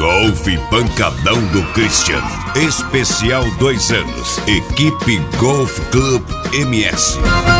Golf Pancadão do Christian. Especial 2 anos. Equipe Golf Club MS.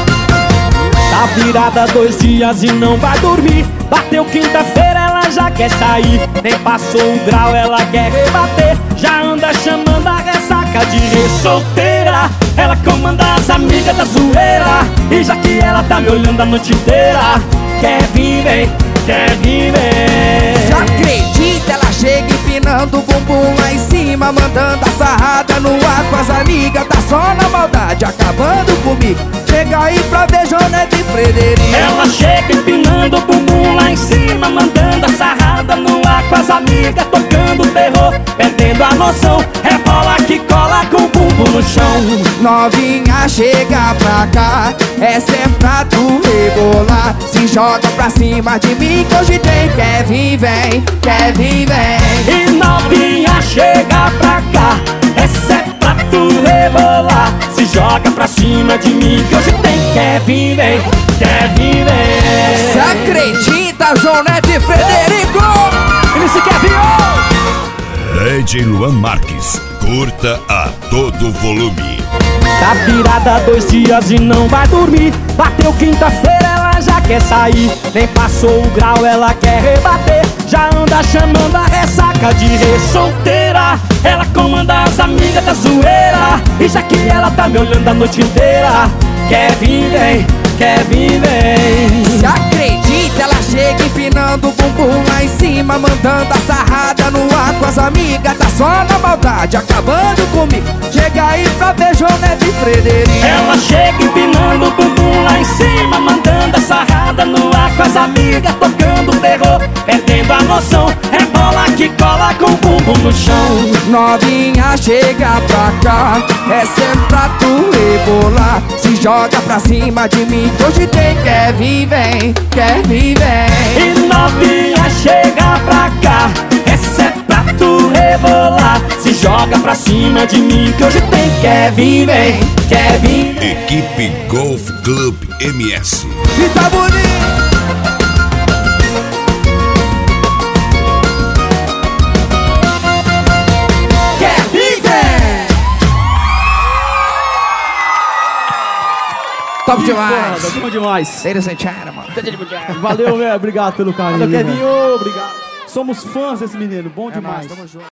Tá virada 2 dias e não vai dormir. Bateu quinta-feira, ela já quer sair. Nem passou o grau, ela quer rebater. Já anda chamando a ressaca de solteira. Ela comanda as amigas da zoeira. E já que ela tá me olhando a noite inteira, quer vir, vem, quer vir, vem. Você acredita? Ela chega empinando o bumbum lá em cima, mandando a sarrada no ar com as amigas. Tá só na maldade, acabando comigo. Chega aí pra ver Jonete e Frederico. Ela chega empinando o bumbum lá em cima, mandando a sarrada no ar com as amigas, tocando terror, perdendo a noção. Rebola que cola com o bumbum no chão. Novinha, chega pra cá, essa é pra tu rebolar. Se joga pra cima de mim que hoje tem. Quer vir, vem, quer vir, vem. E novinha, chega pra cá, essa é pra tu rebolar. Se joga pra cima de mim que hoje tem. Quer vir, vem, quer vir, vem. Você acredita, Jonete e Frederico? Ele se quer vir, oh! Lady Luan Marques. Curta a todo volume. Tá virada 2 dias e não vai dormir. Bateu quinta-feira, ela já quer sair. Nem passou o grau, ela quer rebater. Já anda chamando a ressaca de solteira. Ela comanda as amigas da zoeira. E já que ela tá me olhando a noite inteira, quer vir, vem, quer vir, vem. Você acredita? Ela chega empinando o bumbum lá em cima, mandando a sarrada no ar com as amigas. Tá só na maldade, acabando comigo. Chega aí pra ver Jonete e Frederico. Ela chega empinando o bumbum lá em cima, mandando a sarrada no ar com as amigas, tocando terror, perdendo a noção. Rebola que cola com o bumbum no chão. Novinha, chega pra cá, essa é pra tu rebolar. Se joga pra cima de mim que hoje tem. Quer vir, vem, quer vir, vem. E novinha, chega pra cá, essa é pra tu rebolar. Se joga pra cima de mim que hoje tem. Quer vir, vem, quer vir, vem. Equipe Golf Club MS. E tá bonito. Quer vir, vem. Top demais. Bom demais. Ladies and gentlemen. Valeu, velho. Obrigado pelo carinho. Valeu, Kevinho. Obrigado. Somos fãs desse menino. Bom demais. Tamo junto.